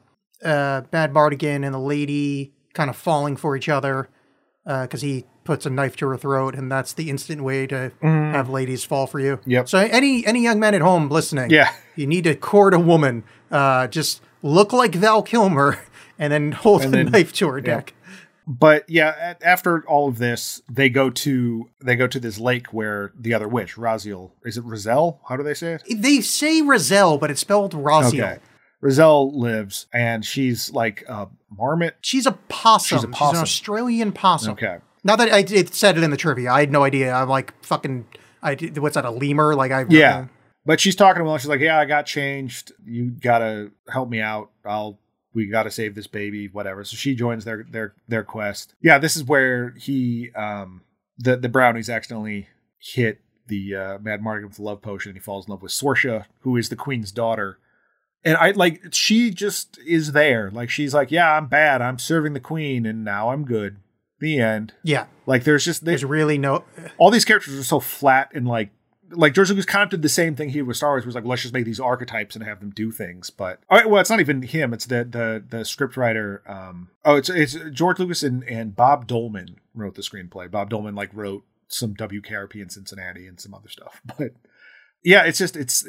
Speaker 1: Bad Bardigan and the lady kind of falling for each other because he puts a knife to her throat, and that's the instant way to have ladies fall for you.
Speaker 2: Yep.
Speaker 1: So any young men at home listening,
Speaker 2: yeah,
Speaker 1: you need to court a woman, just look like Val Kilmer and then hold a knife to her neck.
Speaker 2: But yeah, after all of this, they go to this lake where the other witch, Raziel, is it Raziel? How do they say it?
Speaker 1: They say Raziel, but it's spelled Raziel.
Speaker 2: Okay. Raziel lives, and she's like a marmot.
Speaker 1: She's a possum.
Speaker 2: She's a possum.
Speaker 1: She's an Australian possum.
Speaker 2: Okay.
Speaker 1: Not that it said it in the trivia. I had no idea. I'm like fucking. What's that? A lemur? Like I.
Speaker 2: Yeah. But she's talking to him. She's like, "Yeah, I got changed. You gotta help me out. We got to save this baby, whatever." So she joins their quest. Yeah, this is where he, the brownies accidentally hit the Mad Mardigan with the love potion, and he falls in love with Sorsha, who is the queen's daughter. And she just is there. Like, she's like, yeah, I'm bad. I'm serving the queen, and now I'm good. The end.
Speaker 1: Yeah.
Speaker 2: Like, there's
Speaker 1: really no.
Speaker 2: All these characters are so flat and like George Lucas kind of did the same thing here with Star Wars. Was like, let's just make these archetypes and have them do things. But well, it's not even him. It's the scriptwriter. It's George Lucas and Bob Dolman wrote the screenplay. Bob Dolman wrote some WKRP in Cincinnati and some other stuff. But yeah, there's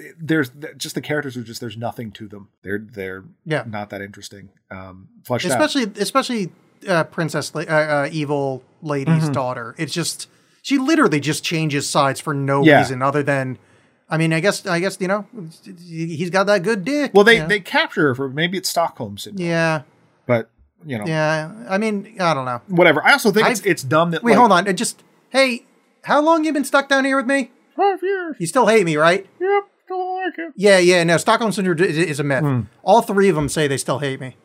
Speaker 2: just the characters are just, there's nothing to them. They're not that interesting. Fleshed out.
Speaker 1: Especially Princess Evil Lady's daughter. It's just. She literally just changes sides for no reason other than, I mean, I guess you know, he's got that good dick.
Speaker 2: Well, they capture her for, maybe it's Stockholm syndrome.
Speaker 1: Yeah.
Speaker 2: But, you know.
Speaker 1: Yeah. I mean, I don't know.
Speaker 2: Whatever. I also think it's dumb that.
Speaker 1: Wait, hold on. Hey, how long you been stuck down here with me?
Speaker 2: 5 years.
Speaker 1: You still hate me, right?
Speaker 2: Yep. Still like it.
Speaker 1: Yeah. No, Stockholm syndrome is a myth. All three of them say they still hate me.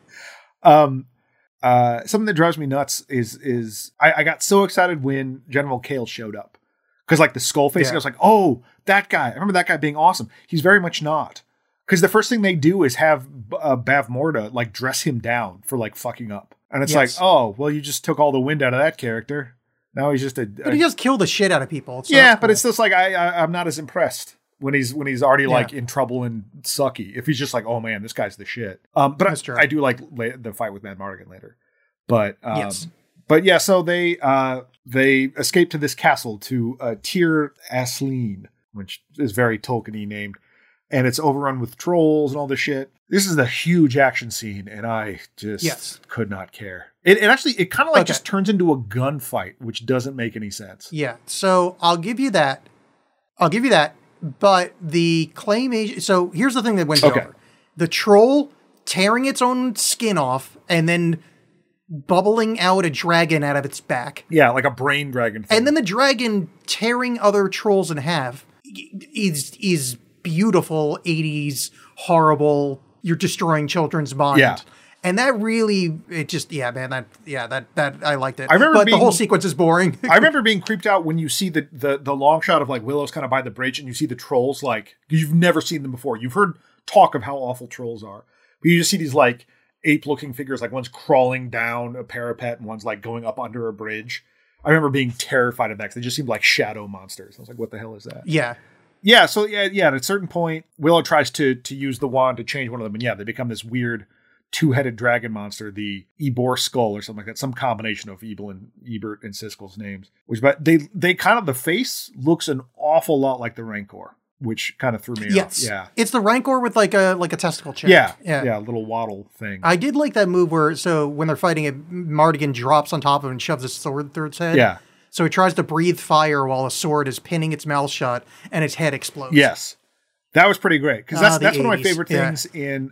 Speaker 2: Something that drives me nuts is I got so excited when General Kale showed up, because like the skull face, I was like, oh, that guy. I remember that guy being awesome. He's very much not, because the first thing they do is have Bav Morda like dress him down for like fucking up, and it's like, oh, well, you just took all the wind out of that character. Now he's just
Speaker 1: but he just killed the shit out of people.
Speaker 2: So yeah, but it's just like I'm not as impressed when he's already like in trouble and sucky. If he's just like, oh man, this guy's the shit. But I do like the fight with Mad Mardigan later. But but yeah, so they escape to this castle to Tir Asleen, which is very Tolkien-y named, and it's overrun with trolls and all this shit. This is the huge action scene, and I just could not care. It actually kind of like just turns into a gunfight, which doesn't make any sense.
Speaker 1: Yeah, so I'll give you that. But the claymation. So here's the thing that went over: the troll tearing its own skin off and then bubbling out a dragon out of its back.
Speaker 2: Yeah, like a brain dragon thing.
Speaker 1: And then the dragon tearing other trolls in half is beautiful 80s horrible, you're destroying children's mind.
Speaker 2: Yeah.
Speaker 1: And that really, it just, yeah, man, that I liked it.
Speaker 2: I remember
Speaker 1: but the whole sequence is boring.
Speaker 2: I remember being creeped out when you see the long shot of like Willow's kind of by the bridge and you see the trolls, like you've never seen them before. You've heard talk of how awful trolls are, but you just see these like ape-looking figures, like one's crawling down a parapet and one's like going up under a bridge. I remember being terrified of that because they just seemed like shadow monsters. I was like, what the hell is that?
Speaker 1: Yeah.
Speaker 2: Yeah, so yeah, at a certain point, Willow tries to use the wand to change one of them, and yeah, they become this weird two-headed dragon monster, the Ebor Skull or something like that, some combination of Ebert and Siskel's names. But they kind of, the face looks an awful lot like the Rancor, which kind of threw me off. Yeah.
Speaker 1: It's the Rancor with like a testicle chip.
Speaker 2: Yeah, a little waddle thing.
Speaker 1: I did like that move where, so when they're fighting it, Mardigan drops on top of it and shoves his sword through its head.
Speaker 2: Yeah.
Speaker 1: So it tries to breathe fire while a sword is pinning its mouth shut and its head explodes.
Speaker 2: Yes. That was pretty great. Because that's one of my
Speaker 1: 80s.
Speaker 2: favorite things in,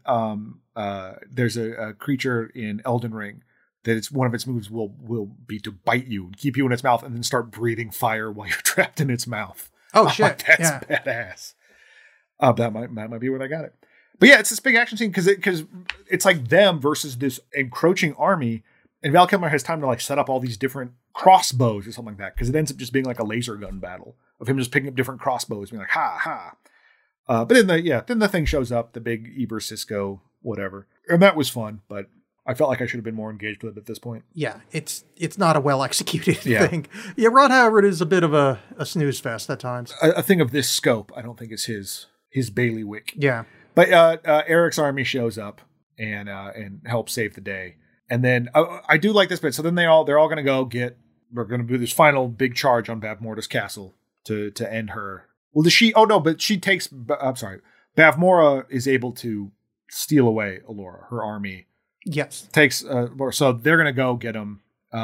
Speaker 2: there's a creature in Elden Ring that it's one of its moves will be to bite you and keep you in its mouth and then start breathing fire while you're trapped in its mouth.
Speaker 1: Oh, shit.
Speaker 2: That's badass. That might be where they got it. But yeah, it's this big action scene because it's like them versus this encroaching army, and Val Kilmer has time to like set up all these different crossbows or something like that, because it ends up just being like a laser gun battle of him just picking up different crossbows, being like ha ha. But then the thing shows up, the big Eber Cisco whatever, and that was fun. But I felt like I should have been more engaged with it at this point.
Speaker 1: Yeah, it's not a well executed thing. Yeah, Ron Howard is a bit of a snooze fest at times.
Speaker 2: A thing of this scope, I don't think is his bailiwick.
Speaker 1: Yeah,
Speaker 2: but Eric's army shows up and helps save the day. And then I do like this bit. So then they're all going to go we're going to do this final big charge on Bavmorda's castle to end her. Well, but she takes, I'm sorry, Bavmorda is able to steal away Allura, her army.
Speaker 1: Yes.
Speaker 2: So they're going to go get him,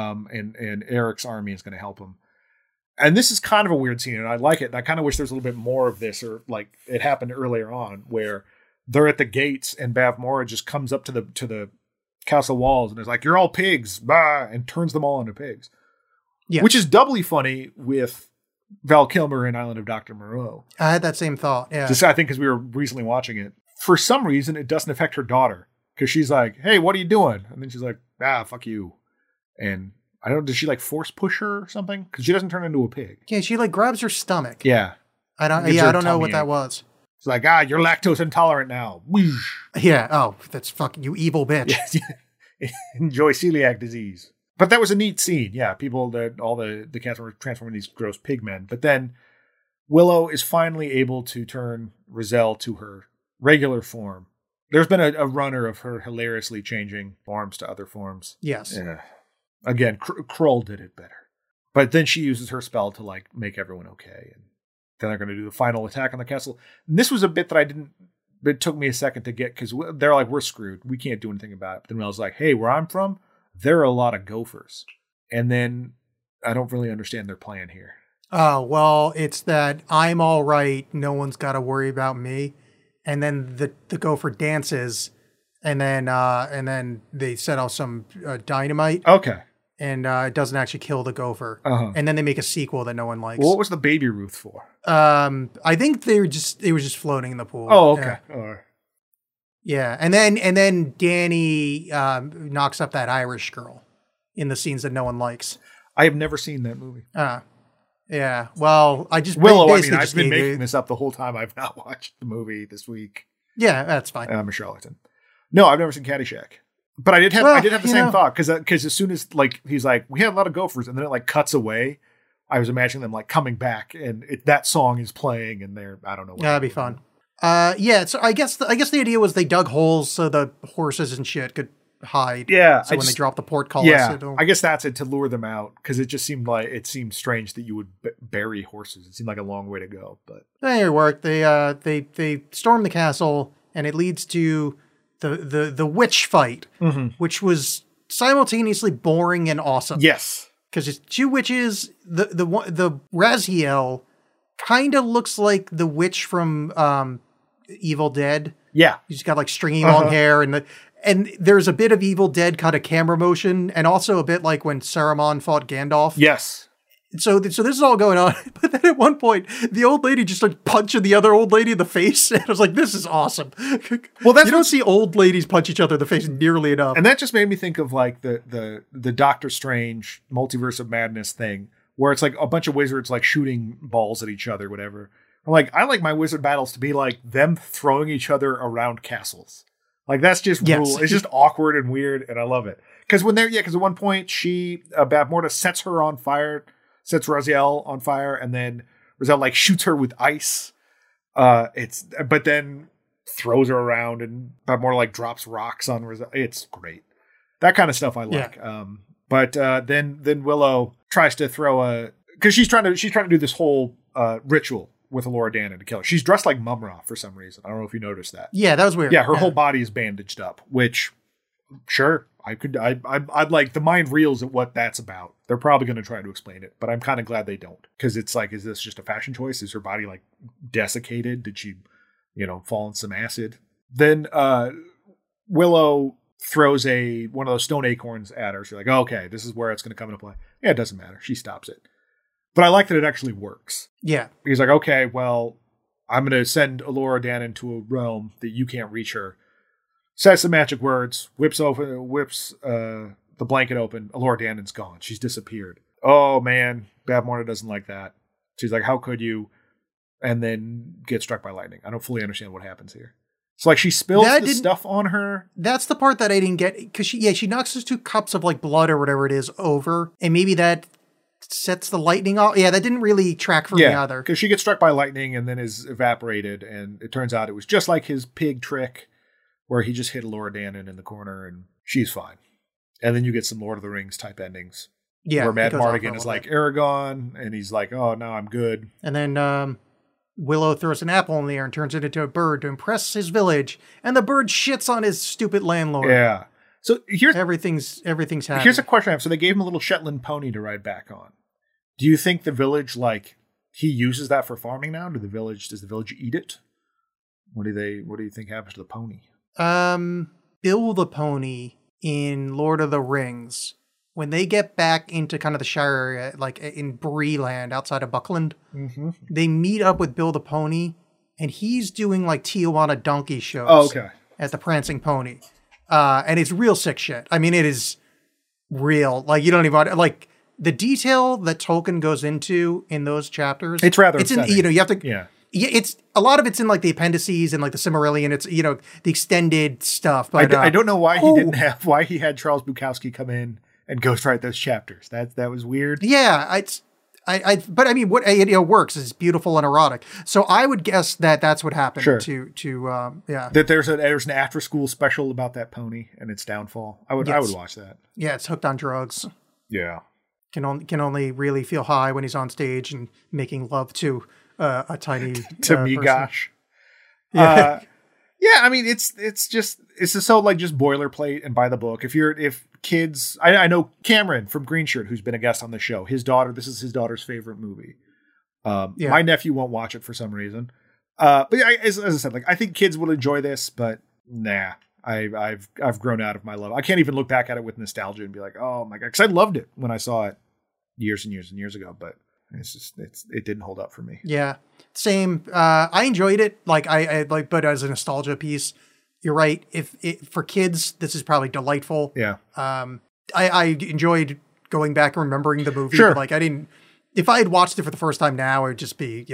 Speaker 2: and Eric's army is going to help him. And this is kind of a weird scene, and I like it. And I kind of wish there was a little bit more of this, or like it happened earlier on, where they're at the gates and Bavmorda just comes up to the castle walls and is like, "You're all pigs," bah, and turns them all into pigs. Yeah. Which is doubly funny with Val Kilmer in Island of Dr. Moreau.
Speaker 1: I had that same thought. Yeah.
Speaker 2: Just I think because we were recently watching it. For some reason, it doesn't affect her daughter. Because she's like, "Hey, what are you doing?" And then she's like, "Fuck you." And I don't know, does she like force push her or something? Because she doesn't turn into a pig.
Speaker 1: Yeah, she like grabs her stomach.
Speaker 2: Yeah.
Speaker 1: I don't know what that was.
Speaker 2: It's like, you're lactose intolerant now. Whoosh.
Speaker 1: Yeah. Oh, that's fucking you evil bitch.
Speaker 2: Enjoy celiac disease. But that was a neat scene. Yeah, all the cats were transforming these gross pig men. But then Willow is finally able to turn Rizal to her regular form. There's been a runner of her hilariously changing forms to other forms.
Speaker 1: Yes.
Speaker 2: Yeah. Again, Krull did it better. But then she uses her spell to like make everyone okay. And then they're going to do the final attack on the castle. And this was a bit that it took me a second to get, because they're like, we're screwed. We can't do anything about it. But then I was like, hey, where I'm from, there are a lot of gophers. And then I don't really understand their plan here.
Speaker 1: Oh, well, it's that I'm all right. No one's got to worry about me. And then the gopher dances, and then they set off some dynamite.
Speaker 2: Okay.
Speaker 1: And it doesn't actually kill the gopher. Uh-huh. And then they make a sequel that no one likes.
Speaker 2: Well, what was the Baby Ruth for?
Speaker 1: I think they were just floating in the pool.
Speaker 2: Oh, okay.
Speaker 1: Yeah. Yeah, and then Danny knocks up that Irish girl in the scenes that no one likes.
Speaker 2: I have never seen that movie.
Speaker 1: Yeah. Well,
Speaker 2: Willow. I've been making this up the whole time. I've not watched the movie this week.
Speaker 1: Yeah, that's fine.
Speaker 2: I'm a charlatan. No, I've never seen Caddyshack. But I did have the same thought, because as soon as like he's like, we had a lot of gophers, and then it like cuts away, I was imagining them like coming back, and that song is playing, and I don't know.
Speaker 1: That'd be fun. Yeah. So I guess the idea was they dug holes so the horses and shit could hide.
Speaker 2: Yeah.
Speaker 1: So when they drop the portcullis,
Speaker 2: I guess that's it, to lure them out, because it seemed strange that you would bury horses. It seemed like a long way to go, but
Speaker 1: it worked. They storm the castle, and it leads to the witch fight, which was simultaneously boring and awesome.
Speaker 2: Yes,
Speaker 1: because it's two witches. The Raziel kind of looks like the witch from Evil Dead.
Speaker 2: Yeah,
Speaker 1: she's got like stringy long hair, and there's a bit of Evil Dead kind of camera motion, and also a bit like when Saruman fought Gandalf.
Speaker 2: Yes,
Speaker 1: So this is all going on, but then at one point, the old lady just started punching the other old lady in the face, and I was like, "This is awesome."
Speaker 2: Well, that's
Speaker 1: you don't see old ladies punch each other in the face nearly enough.
Speaker 2: And that just made me think of like the Doctor Strange Multiverse of Madness thing, where it's like a bunch of wizards like shooting balls at each other, whatever. Like, I like my wizard battles to be like them throwing each other around castles. Like, that's just rule. It's just awkward and weird, and I love it. Because because at one point Bavmorda sets her on fire. Sets Raziel on fire, and then Raziel like shoots her with ice. But then throws her around, and Bavmorda like drops rocks on Raziel. It's great. That kind of stuff I like. Yeah. But then Willow tries to throw because she's trying to do this whole ritual with Elora Danan to kill her. She's dressed like Mum-Ra for some reason. I don't know if you noticed that.
Speaker 1: Yeah, that was weird.
Speaker 2: Yeah, her whole body is bandaged up, which sure. I'd like the mind reels at what that's about. They're probably going to try to explain it, but I'm kind of glad they don't. Because it's like, is this just a fashion choice? Is her body like desiccated? Did she, fall in some acid? Then Willow throws one of those stone acorns at her. She's like, oh, okay, this is where it's going to come into play. Yeah, it doesn't matter. She stops it. But I like that it actually works.
Speaker 1: Yeah.
Speaker 2: He's like, okay, well, I'm going to send Elora Danan to a realm that you can't reach her. Says some magic words, whips the blanket open. Elora Danan's gone. She's disappeared. Oh, man. Bavmorda doesn't like that. She's like, how could you? And then get struck by lightning. I don't fully understand what happens here. It's like she spills stuff on her.
Speaker 1: That's the part that I didn't get. Because she knocks those 2 cups of like blood or whatever it is over. And maybe that sets the lightning off. Yeah, that didn't really track for me either.
Speaker 2: Because she gets struck by lightning and then is evaporated. And it turns out it was just like his pig trick, where he just hit Elora Danan in the corner and she's fine. And then you get some Lord of the Rings type endings. Yeah. Where Madmartigan is like Aragorn and he's like, oh, no, I'm good.
Speaker 1: And then Willow throws an apple in the air and turns it into a bird to impress his village. And the bird shits on his stupid landlord.
Speaker 2: Yeah. So here's
Speaker 1: everything's happy.
Speaker 2: Here's a question I have. So they gave him a little Shetland pony to ride back on. Do you think the village, like, he uses that for farming now? Does the village eat it? What do you think happens to the pony?
Speaker 1: Bill the pony in Lord of the Rings, when they get back into kind of the Shire area, like in Bree Land outside of Buckland, they meet up with Bill the pony, and he's doing like Tijuana donkey shows at the Prancing Pony. And it's real sick shit. I mean, it is real. Like, you don't even like the detail that Tolkien goes into in those chapters.
Speaker 2: It's rather
Speaker 1: upsetting. You have to it's a lot of it's in like the appendices and like the Silmarillion. It's the extended stuff. But
Speaker 2: I don't know why he had Charles Bukowski come in and ghostwrite those chapters. That was weird.
Speaker 1: Yeah, but I mean, what it works. It's beautiful and erotic. So I would guess that's what happened
Speaker 2: that there's an after school special about that pony and its downfall. I would watch that.
Speaker 1: Yeah, it's hooked on drugs.
Speaker 2: Yeah,
Speaker 1: can only really feel high when he's on stage and making love to a tiny
Speaker 2: to me person. Gosh. Yeah. I mean, it's just so like just boilerplate and by the book. If kids, I know Cameron from Green Shirt, who's been a guest on the show, this is his daughter's favorite movie. My nephew won't watch it for some reason. But as I said, like, I think kids will enjoy this, but nah, I've grown out of my love. I can't even look back at it with nostalgia and be like, oh my God, because I loved it when I saw it years and years and years ago, but it didn't hold up for me.
Speaker 1: Yeah, same. I enjoyed it. Like I like, but as a nostalgia piece, you're right. For kids, this is probably delightful.
Speaker 2: Yeah.
Speaker 1: I enjoyed going back and remembering the movie.
Speaker 2: Sure.
Speaker 1: But like, I didn't. If I had watched it for the first time now, it would just be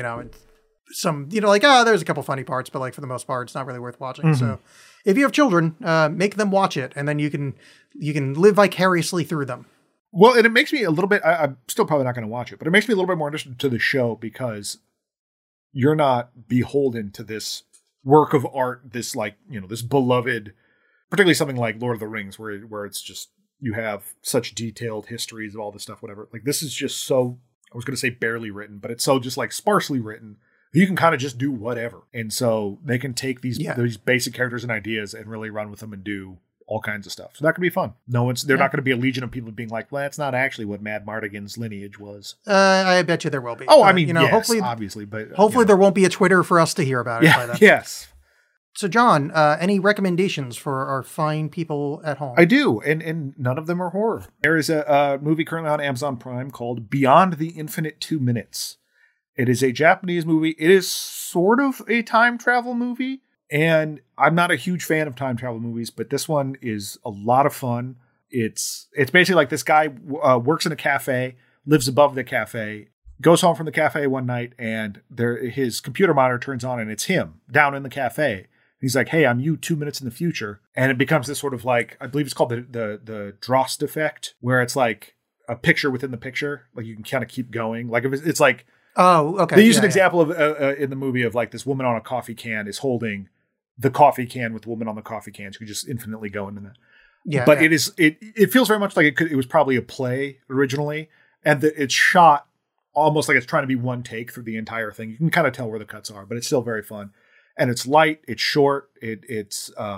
Speaker 1: some like, there's a couple funny parts, but like for the most part, it's not really worth watching. Mm-hmm. So if you have children, make them watch it, and then you can live vicariously through them.
Speaker 2: Well, and it makes me a little bit, I'm still probably not going to watch it, but it makes me a little bit more interested to the show because you're not beholden to this work of art, this like, this beloved, particularly something like Lord of the Rings, where it's just, you have such detailed histories of all this stuff, whatever. Like, this is just so, I was going to say barely written, but it's so just like sparsely written. You can kind of just do whatever. And so they can take these basic characters and ideas and really run with them and do all kinds of stuff. So that could be fun. They're not going to be a legion of people being like, well, that's not actually what Madmartigan's lineage was.
Speaker 1: I bet you there will be.
Speaker 2: Oh, I mean, yes, hopefully, obviously, but
Speaker 1: hopefully there won't be a Twitter for us to hear about it by then.
Speaker 2: Yes.
Speaker 1: So, John, any recommendations for our fine people at home?
Speaker 2: I do, and none of them are horror. There is a movie currently on Amazon Prime called Beyond the Infinite 2 Minutes. It is a Japanese movie. It is sort of a time travel movie, and I'm not a huge fan of time travel movies, but this one is a lot of fun. It's basically like this guy works in a cafe, lives above the cafe, goes home from the cafe one night, and his computer monitor turns on, and it's him down in the cafe. He's like, hey, I'm you 2 minutes in the future. And it becomes this sort of like, I believe it's called the Drost effect, where it's like a picture within the picture. Like you can kind of keep going. Like it's like,
Speaker 1: oh, okay.
Speaker 2: They use an example of in the movie of like this woman on a coffee can is holding the coffee can with the woman on the coffee can. So you just infinitely go into that.
Speaker 1: Yeah.
Speaker 2: But it feels very much like it was probably a play originally. And it's shot almost like it's trying to be one take through the entire thing. You can kind of tell where the cuts are, but it's still very fun. And it's light, it's short, it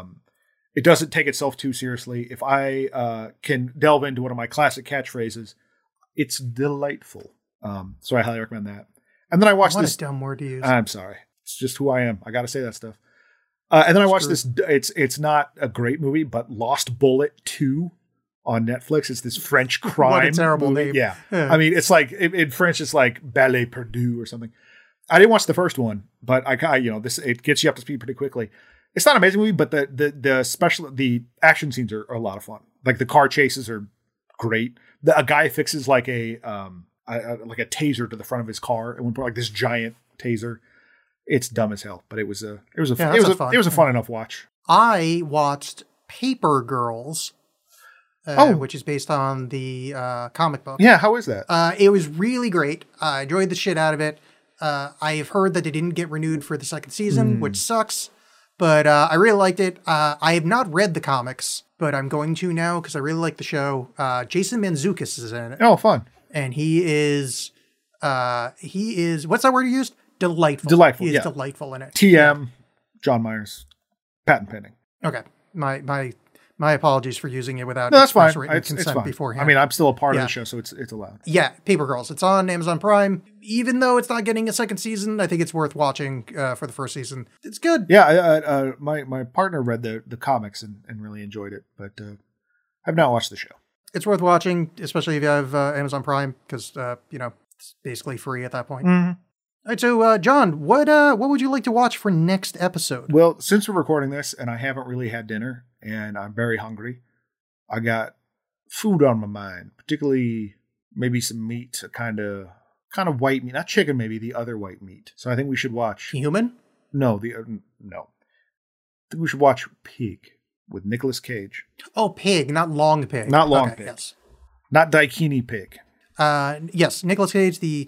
Speaker 2: doesn't take itself too seriously. If I can delve into one of my classic catchphrases, it's delightful. So I highly recommend that. And then I watched this.
Speaker 1: What a dumb word to use.
Speaker 2: I'm sorry. It's just who I am. I got to say that stuff. And then I watched this. It's not a great movie, but Lost Bullet 2 on Netflix. It's this French crime.
Speaker 1: What a terrible
Speaker 2: movie.
Speaker 1: name.
Speaker 2: Yeah. I mean, it's like in French, it's like Ballet Perdu or something. I didn't watch the first one, but it gets you up to speed pretty quickly. It's not an amazing movie, but the action scenes are a lot of fun. Like the car chases are great. A guy fixes like a taser to the front of his car, and like this giant taser. It's dumb as hell, but it was a fun enough watch.
Speaker 1: I watched Paper Girls, which is based on the comic book.
Speaker 2: Yeah, how is that?
Speaker 1: It was really great. I enjoyed the shit out of it. I have heard that it didn't get renewed for the second season, which sucks. But I really liked it. I have not read the comics, but I'm going to now because I really like the show. Jason Mantzoukas is in it.
Speaker 2: Oh, fun.
Speaker 1: And he is, what's that word you used? Delightful.
Speaker 2: Delightful,
Speaker 1: He is
Speaker 2: yeah.
Speaker 1: delightful in it.
Speaker 2: TM, John Myers, patent pending.
Speaker 1: Okay. My apologies for using it without
Speaker 2: No, that's fine.
Speaker 1: express written
Speaker 2: It's
Speaker 1: consent
Speaker 2: fine.
Speaker 1: beforehand.
Speaker 2: I mean, I'm still a part of
Speaker 1: Yeah.
Speaker 2: the show, so it's allowed.
Speaker 1: Yeah, Paper Girls. It's on Amazon Prime. Even though it's not getting a second season, I think it's worth watching for the first season. It's good.
Speaker 2: Yeah, my partner read the comics and really enjoyed it, but I've not watched the show.
Speaker 1: It's worth watching, especially if you have Amazon Prime, because it's basically free at that point.
Speaker 2: Mm-hmm.
Speaker 1: All right, so John, what would you like to watch for next episode?
Speaker 2: Well, since we're recording this and I haven't really had dinner and I'm very hungry, I got food on my mind, particularly maybe some meat, a kind of white meat, not chicken, maybe the other white meat. So I think we should watch.
Speaker 1: Human?
Speaker 2: No. I think we should watch Pig with Nicolas Cage.
Speaker 1: Oh, Pig, not Long Pig.
Speaker 2: Not Long
Speaker 1: Okay,
Speaker 2: Pig.
Speaker 1: Yes.
Speaker 2: Not Daikini Pig.
Speaker 1: Yes, Nicolas Cage, the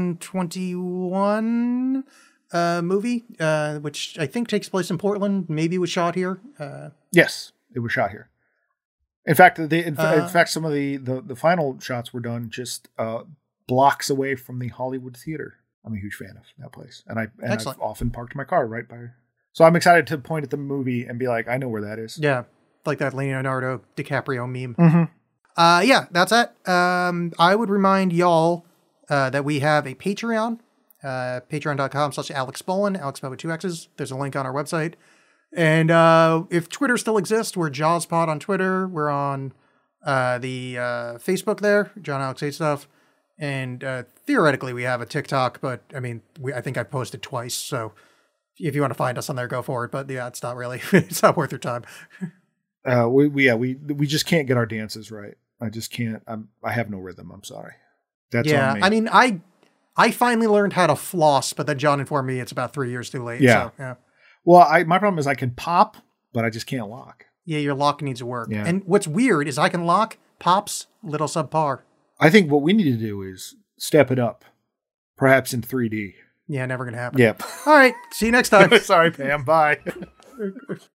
Speaker 1: 2021 movie, which I think takes place in Portland, maybe was shot here.
Speaker 2: Yes, it was shot here. In fact, in fact, some of the final shots were done just blocks away from the Hollywood Theater. I'm a huge fan of that place, and I've often parked my car right by. So I'm excited to point at the movie and be like, I know where that is.
Speaker 1: Yeah, like that Leonardo DiCaprio meme.
Speaker 2: Mm-hmm.
Speaker 1: Yeah, that's it. I would remind y'all that we have a Patreon, patreon.com/AlexBolin, Alex with 2 X's. There's a link on our website. And if Twitter still exists, we're JawsPod on Twitter. We're on the Facebook there, John Alex 8 Stuff. And theoretically, we have a TikTok, but I mean, I think I posted twice. So if you want to find us on there, go for it. But yeah, it's not really, it's not worth your time.
Speaker 2: We just can't get our dances right. I just can't. I have no rhythm. I'm sorry. That's on me.
Speaker 1: I mean, I finally learned how to floss, but then John informed me it's about 3 years too late.
Speaker 2: Yeah.
Speaker 1: So, yeah.
Speaker 2: Well, my problem is I can pop, but I just can't lock.
Speaker 1: Yeah, your lock needs to work.
Speaker 2: Yeah.
Speaker 1: And what's weird is I can lock, pops, little subpar.
Speaker 2: I think what we need to do is step it up, perhaps in 3D.
Speaker 1: Yeah, never going to happen.
Speaker 2: Yep.
Speaker 1: All right. See you next time.
Speaker 2: Sorry, Pam. Bye.